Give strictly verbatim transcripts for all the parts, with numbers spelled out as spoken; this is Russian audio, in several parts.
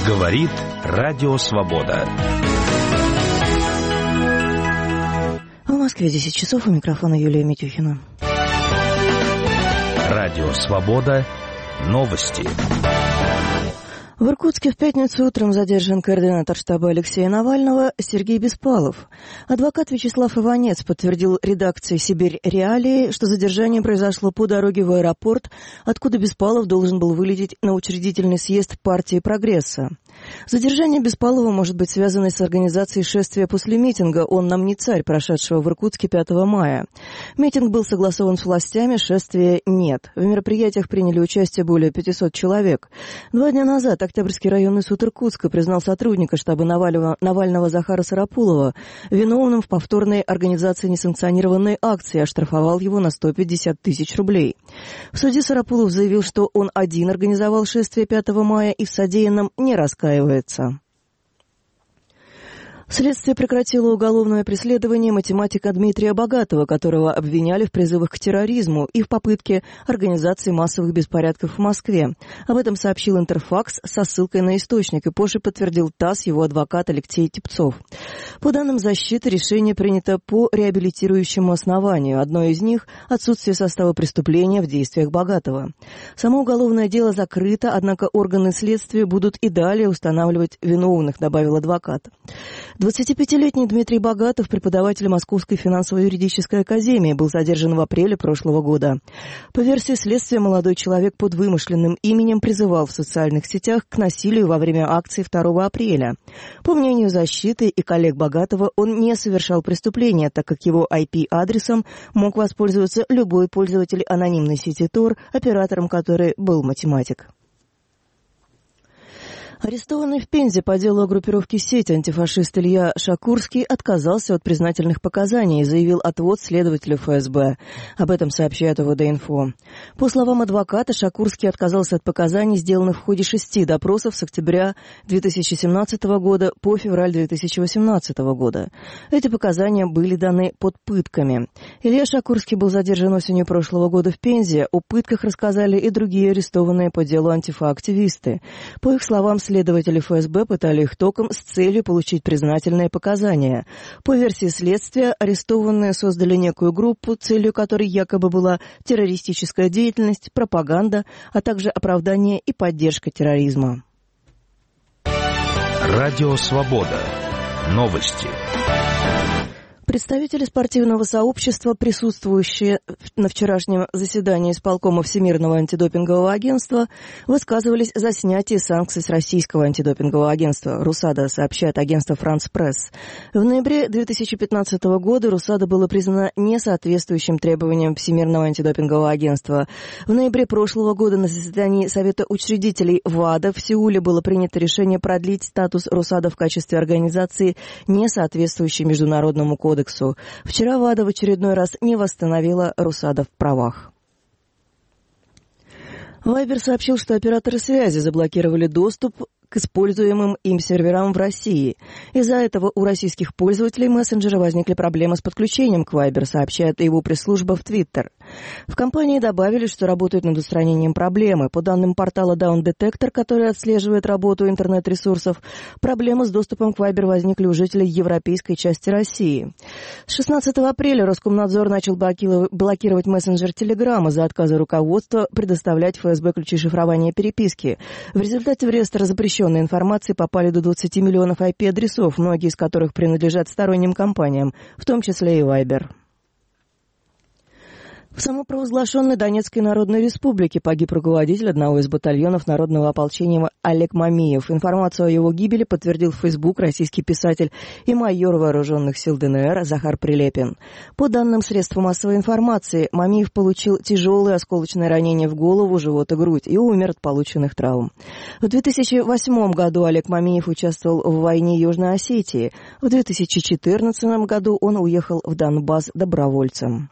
Говорит Радио Свобода. В Москве десять часов, у микрофона Юлия Митюхина. Радио Свобода. Новости. В Иркутске в пятницу утром задержан координатор штаба Алексея Навального Сергей Беспалов. Адвокат Вячеслав Иванец подтвердил редакции «Сибирь Реалии», что задержание произошло по дороге в аэропорт, откуда Беспалов должен был вылететь на учредительный съезд партии «Прогресса». Задержание Беспалова может быть связано с организацией шествия после митинга «Он нам не царь», прошедшего в Иркутске пятого мая. Митинг был согласован с властями, шествия нет. В мероприятиях приняли участие более пятисот человек. Два дня назад Октябрьский районный суд Иркутска признал сотрудника штаба Навального, Навального Захара Сарапулова виновным в повторной организации несанкционированной акции, оштрафовал его на сто пятьдесят тысяч рублей. В суде Сарапулов заявил, что он один организовал шествие пятого мая и в содеянном не раскаивается. Следствие прекратило уголовное преследование математика Дмитрия Богатова, которого обвиняли в призывах к терроризму и в попытке организации массовых беспорядков в Москве. Об этом сообщил Интерфакс со ссылкой на источник, и позже подтвердил ТАСС его адвокат Алексей Типцов. По данным защиты, решение принято по реабилитирующему основанию. Одно из них – отсутствие состава преступления в действиях Богатова. Само уголовное дело закрыто, однако органы следствия будут и далее устанавливать виновных, добавил адвокат. двадцатипятилетний Дмитрий Богатов, преподаватель Московской финансово-юридической академии, был задержан в апреле прошлого года. По версии следствия, молодой человек под вымышленным именем призывал в социальных сетях к насилию во время акции второго апреля. По мнению защиты и коллег Богатова, он не совершал преступления, так как его ай пи-адресом мог воспользоваться любой пользователь анонимной сети Тор, оператором которой был математик. Арестованный в Пензе по делу о группировке «Сеть» антифашист Илья Шакурский отказался от признательных показаний и заявил отвод следователю эф эс бэ. Об этом сообщает о вэ дэ-инфо. По словам адвоката, Шакурский отказался от показаний, сделанных в ходе шести допросов с октября две тысячи семнадцатого года по февраль две тысячи восемнадцатого года. Эти показания были даны под пытками. Илья Шакурский был задержан осенью прошлого года в Пензе. О пытках рассказали и другие арестованные по делу антифа-активисты. По их словам, следователи эф эс бэ пытали их током с целью получить признательные показания. По версии следствия, арестованные создали некую группу, целью которой якобы была террористическая деятельность, пропаганда, а также оправдание и поддержка терроризма. Радио Свобода. Новости. Представители спортивного сообщества, присутствующие на вчерашнем заседании исполкома Всемирного антидопингового агентства, высказывались за снятие санкций с российского антидопингового агентства «Русада», сообщает агентство «Франс Пресс». В ноябре две тысячи пятнадцатого года «Русада» было признано несоответствующим требованиям Всемирного антидопингового агентства. В ноябре прошлого года на заседании Совета учредителей ВАДА в Сеуле было принято решение продлить статус «Русада» в качестве организации, не соответствующей международному кодексу. Вчера ВАДА в очередной раз не восстановила Русада в правах. Вайбер сообщил, что операторы связи заблокировали доступ к используемым им серверам в России. Из-за этого у российских пользователей мессенджера возникли проблемы с подключением к Viber, сообщает его пресс-служба в Твиттер. В компании добавили, что работают над устранением проблемы. По данным портала Down Detector, который отслеживает работу интернет-ресурсов, проблемы с доступом к Viber возникли у жителей европейской части России. С шестнадцатого апреля Роскомнадзор начал блокировать мессенджер Telegram из-за отказа руководства предоставлять эф эс бэ ключи шифрования переписки. В результате в реестр запрещенных информации попали до двадцати миллионов ай пи-адресов, многие из которых принадлежат сторонним компаниям, в том числе и Viber. В самопровозглашенной Донецкой Народной Республике погиб руководитель одного из батальонов народного ополчения Олег Мамиев. Информацию о его гибели подтвердил в Facebook российский писатель и майор вооруженных сил дэ эн эр Захар Прилепин. По данным средств массовой информации, Мамиев получил тяжелые осколочные ранения в голову, живот и грудь и умер от полученных травм. В две тысячи восьмом году Олег Мамиев участвовал в войне Южной Осетии. В две тысячи четырнадцатом году он уехал в Донбасс добровольцем.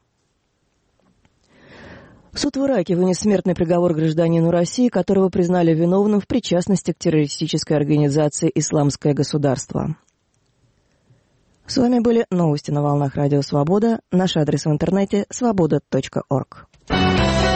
Суд в Ираке вынес смертный приговор гражданину России, которого признали виновным в причастности к террористической организации «Исламское государство». С вами были новости на волнах Радио Свобода. Наш адрес в интернете свобода точка орг.